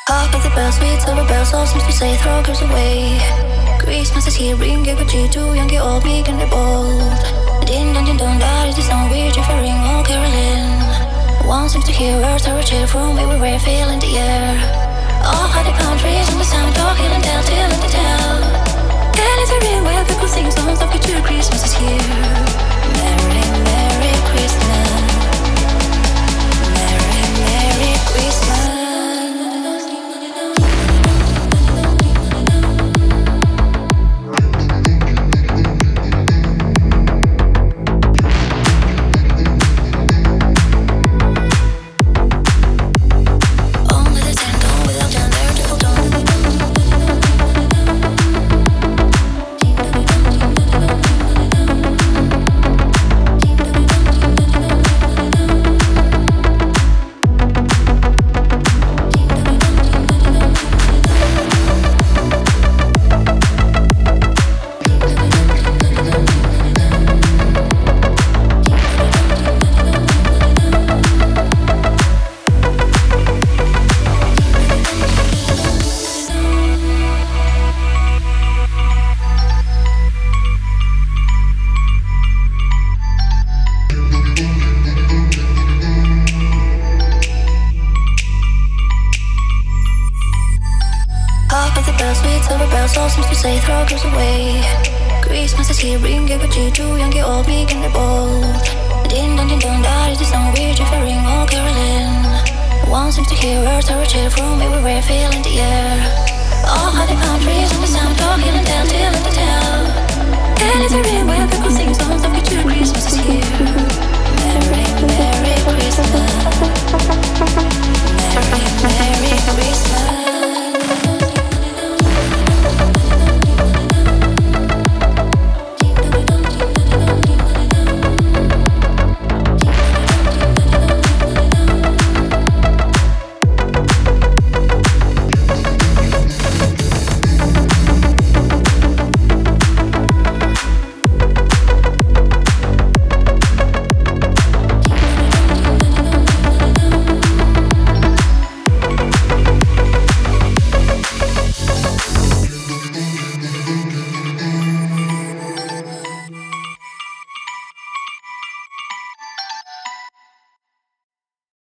Hark at the bells, sweet silver bells, all seems to say throw cares away. Christmas is here, bring a good cheer to young, old, meek and bold. Din dun din dun, that is the song we're differing, all caroling. One seems to hear words or a cheer from everywhere, feeling the air. All hearted palm trees and the sound of hill and dale, till and the tell. And it's a real where people sing songs of good cheer, Christmas is here. Merry, Merry Christmas. Merry, Merry Christmas. All seems to say throw cares away. Christmas is here, bring a good cheer to young, old, meek and bold. Din dun din dun, that is the song we're differing, all caroling. One seems to hear words or a cheer from everywhere, feeling the air. All hearted palm trees and the sound of hill and dale, till and the tell. And it's a real where people sing songs of